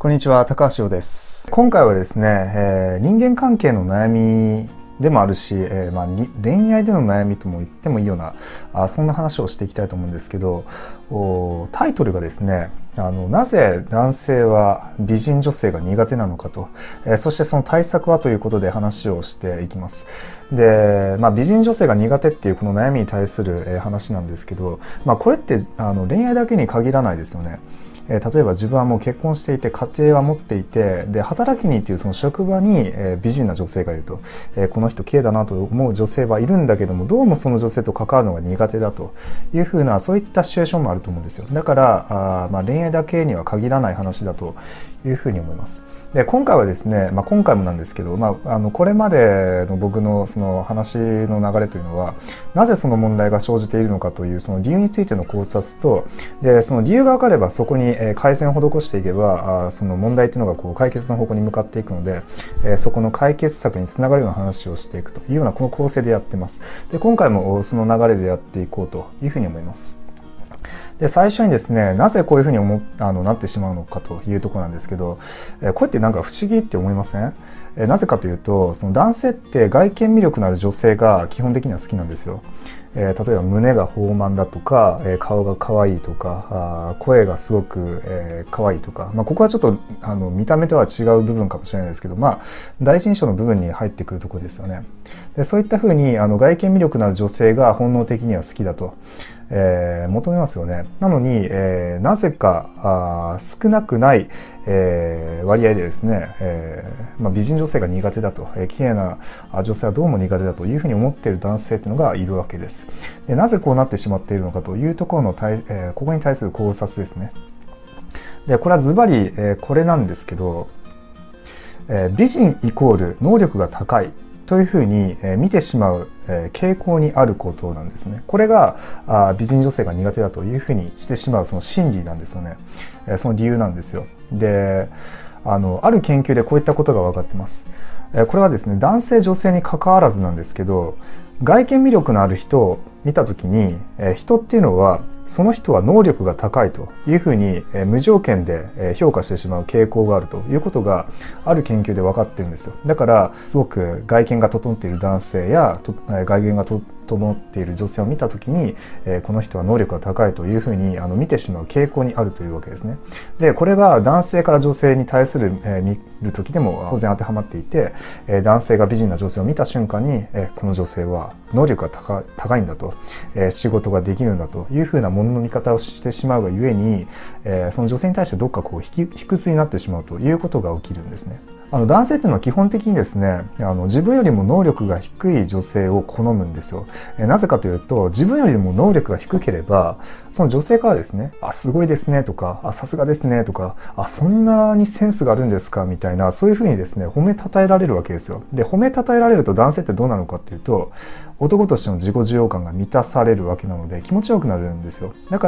こんにちは、高橋洋です。今回はですね、人間関係の悩みでもあるし、恋愛での悩みとも言ってもいいような、そんな話をしていきたいと思うんですけど、タイトルがですね、なぜ男性は美人女性が苦手なのかと、そしてその対策はということで話をしていきます。で、美人女性が苦手っていうこの悩みに対する話なんですけど、これって恋愛だけに限らないですよね。例えば自分はもう結婚していて家庭は持っていて、で働きに行っているその職場に美人な女性がいると、この人綺麗だなと思う女性はいるんだけども、どうもその女性と関わるのが苦手だというふうな、そういったシチュエーションもあると思うんですよ。だから恋愛だけには限らない話だというふうに思います。で、今回はですね、今回もなんですけど、これまでの僕のその話の流れというのは、なぜその問題が生じているのかというその理由についての考察と、でその理由が分かればそこに改善を施していけば、その問題というのが解決の方向に向かっていくので、そこの解決策につながるような話をしていくというようなこの構成でやってます。で、今回もその流れでやっていこうというふうに思います。で、最初にですね、なぜこういうふうになってしまうのかというところなんですけど、こうやってなんか不思議って思いません？なぜかというと、その男性って外見魅力のある女性が基本的には好きなんですよ。例えば胸が豊満だとか、顔が可愛いとか、声がすごく、可愛いとか、ここはちょっと見た目とは違う部分かもしれないですけど、第一印象の部分に入ってくるところですよね。で、そういったふうに外見魅力のある女性が本能的には好きだと、求めますよね。なのに、なぜか少なくない、割合でですね、美人女性が苦手だと、綺麗な女性はどうも苦手だというふうに思っている男性というのがいるわけです。で、なぜこうなってしまっているのかというところのここに対する考察ですね。で、これはズバリ、これなんですけど、美人イコール能力が高いというふうに見てしまう傾向にあることなんですね。これが美人女性が苦手だというふうにしてしまうその心理なんですよね。その理由なんですよ。で、ある研究でこういったことが分かってます。これはですね、男性女性に関わらずなんですけど、外見魅力のある人を見たときに、人っていうのはその人は能力が高いというふうに無条件で評価してしまう傾向があるということがある研究で分かってるんですよ。だからすごく外見が整っている男性や外見が整っている女性を見たときに、この人は能力が高いというふうに見てしまう傾向にあるというわけですね。で、これが男性から女性に対する見るときでも当然当てはまっていて、男性が美人な女性を見た瞬間に、この女性は能力が高いんだと、仕事ができるんだというふうなものの見方をしてしまうがゆえに、その女性に対してどっか卑屈になってしまうということが起きるんですね。男性っていうのは基本的にですね、自分よりも能力が低い女性を好むんですよ。なぜかというと、自分よりも能力が低ければ、その女性からですね、すごいですねとか、さすがですねとか、そんなにセンスがあるんですかみたいな、そういうふうにですね、褒めたたえられるわけですよ。で、褒めたたえられると男性ってどうなのかっていうと、男としての自己需要感が満たされるわけなので気持ちよくなるんですよ。だから、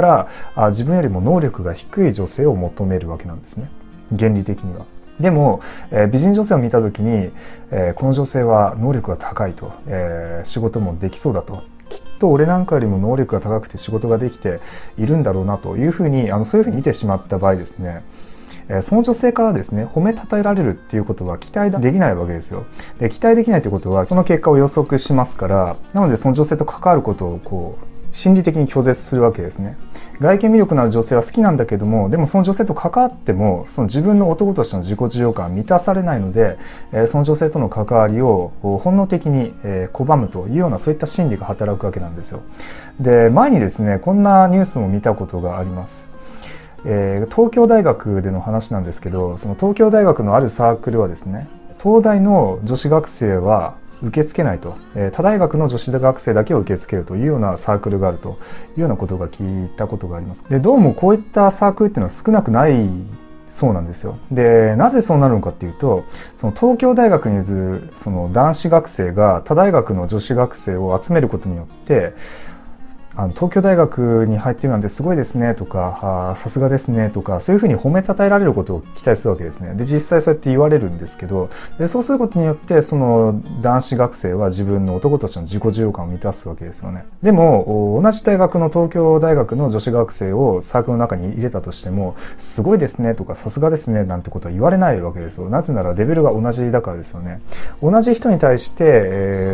自分よりも能力が低い女性を求めるわけなんですね。原理的には。でも、美人女性を見たときに、この女性は能力が高いと、仕事もできそうだと、きっと俺なんかよりも能力が高くて仕事ができているんだろうなというふうに、そういうふうに見てしまった場合ですね、その女性からですね、褒めたたえられるっていうことは期待できないわけですよ。で、期待できないということは、その結果を予測しますから、なのでその女性と関わることを心理的に拒絶するわけですね。外見魅力のある女性は好きなんだけども、でもその女性と関わっても、その自分の男としての自己需要感は満たされないので、その女性との関わりを本能的に拒むというような、そういった心理が働くわけなんですよ。で、前にですね、こんなニュースも見たことがあります。東京大学での話なんですけど、その東京大学のあるサークルはですね、東大の女子学生は受け付けないと、他大学の女子学生だけを受け付けるというようなサークルがあるというようなことが聞いたことがあります。で、どうもこういったサークルっていうのは少なくないそうなんですよ。で、なぜそうなるのかっていうと、その東京大学にいるその男子学生が他大学の女子学生を集めることによって、 東京大学に入ってるなんてすごいですねとか、さすがですねとか、そういうふうに褒めたたえられることを期待するわけですね。で、実際そうやって言われるんですけど、で、そうすることによって、その男子学生は自分の男としての自己需要感を満たすわけですよね。でも、同じ大学の東京大学の女子学生をサークルの中に入れたとしても、すごいですねとか、さすがですねなんてことは言われないわけですよ。なぜならレベルが同じだからですよね。同じ人に対して、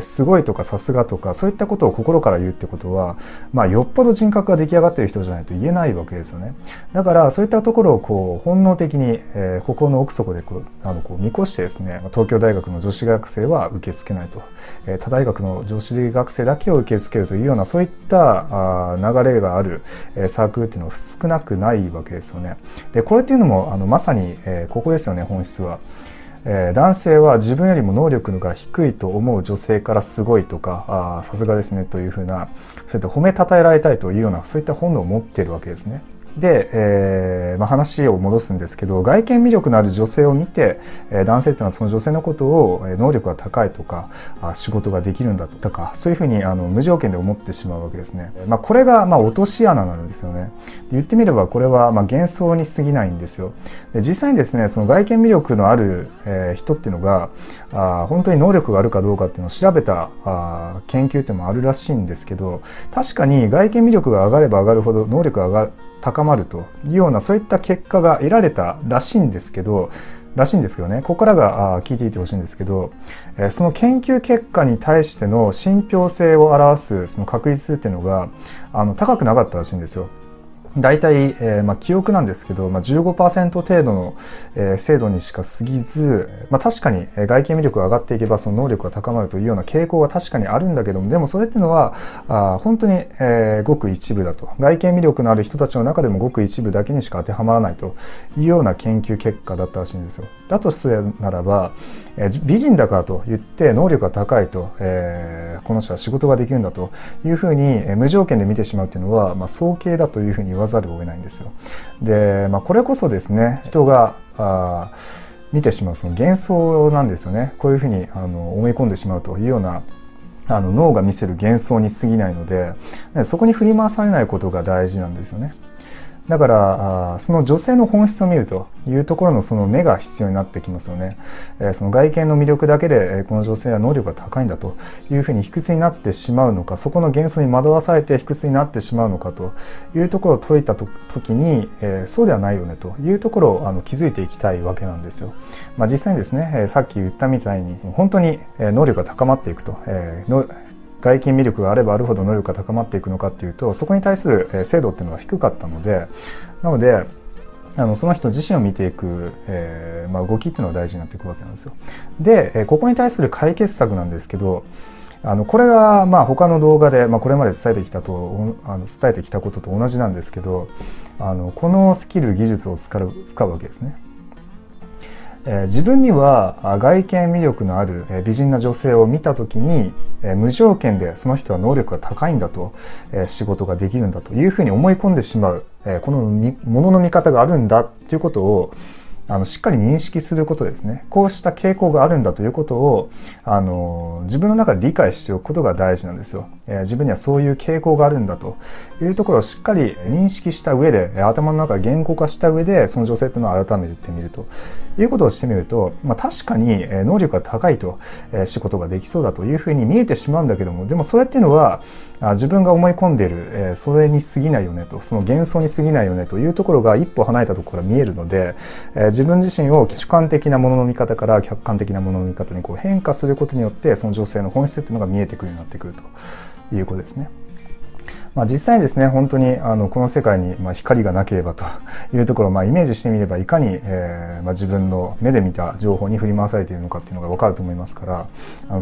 すごいとかさすがとか、そういったことを心から言うってことは、よっぽど人格が出来上がっている人じゃないと言えないわけですよね。だからそういったところを本能的に、心の奥底で見越してですね、東京大学の女子学生は受け付けないと、他大学の女子学生だけを受け付けるというような、そういった流れがあるサークルっていうのは少なくないわけですよね。で、これっていうのもまさにここですよね、本質は。男性は自分よりも能力が低いと思う女性からすごいとか、さすがですねというふうな、そういった褒めたたえられたいというような、そういった本能を持っているわけですね。で、話を戻すんですけど、外見魅力のある女性を見て、男性っていうのはその女性のことを、能力が高いとか、仕事ができるんだとか、そういうふうに無条件で思ってしまうわけですね。これが落とし穴なんですよね。言ってみればこれは幻想に過ぎないんですよ。で、実際にですね、その外見魅力のある、人っていうのが本当に能力があるかどうかっていうのを調べた研究っていうのもあるらしいんですけど、確かに外見魅力が上がれば上がるほど能力が高まるというような、そういった結果が得られたらしいんですけどね、ここからが聞いていてほしいんですけど、その研究結果に対しての信憑性を表すその確率っていうのが高くなかったらしいんですよ。大体、記憶なんですけど、15% 程度の、精度にしか過ぎず、確かに外見魅力が上がっていけばその能力が高まるというような傾向が確かにあるんだけども、でもそれっていうのは本当に、ごく一部だと。外見魅力のある人たちの中でもごく一部だけにしか当てはまらないというような研究結果だったらしいんですよ。だとするならば、美人だからと言って能力が高いと、この人は仕事ができるんだというふうに無条件で見てしまうというのは、早計だというふうに言わざるを得ないんですよ。で、これこそですね、人が見てしまうその幻想なんですよね。こういうふうに思い込んでしまうというような脳が見せる幻想に過ぎないので、そこに振り回されないことが大事なんですよね。だからその女性の本質を見るというところのその目が必要になってきますよね。その外見の魅力だけでこの女性は能力が高いんだというふうに卑屈になってしまうのか、そこの幻想に惑わされて卑屈になってしまうのかというところを解いた時に、そうではないよねというところを気づいていきたいわけなんですよ。実際にですね、さっき言ったみたいに本当に能力が高まっていくと、外見魅力があればあるほど能力が高まっていくのかっていうと、そこに対する精度っていうのは低かったので、なのでその人自身を見ていく、動きっていうのが大事になっていくわけなんですよ。で、ここに対する解決策なんですけど、これが他の動画で、これまで伝えてきたことと同じなんですけど、このスキル技術を使うわけですね。自分には外見魅力のある美人な女性を見たときに、無条件でその人は能力が高いんだと、仕事ができるんだというふうに思い込んでしまう、このものの見方があるんだということをしっかり認識することですね。こうした傾向があるんだということを自分の中で理解しておくことが大事なんですよ。自分にはそういう傾向があるんだというところをしっかり認識した上で、頭の中で言語化した上でその女性というのを改めてみるということをしてみると、確かに能力が高いと、仕事ができそうだというふうに見えてしまうんだけども、でもそれっていうのは自分が思い込んでいる、それに過ぎないよねと、その幻想に過ぎないよねというところが一歩離れたところから見えるので、自分自身を主観的なものの見方から客観的なものの見方に変化することによって、その女性の本質っていうのが見えてくるようになってくるということですね。実際にですね、本当にこの世界に光がなければというところをイメージしてみれば、いかに自分の目で見た情報に振り回されているのかっていうのが分かると思いますから、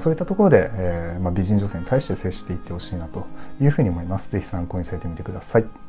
そういったところで美人女性に対して接していってほしいなというふうに思います。ぜひ参考にされてみてください。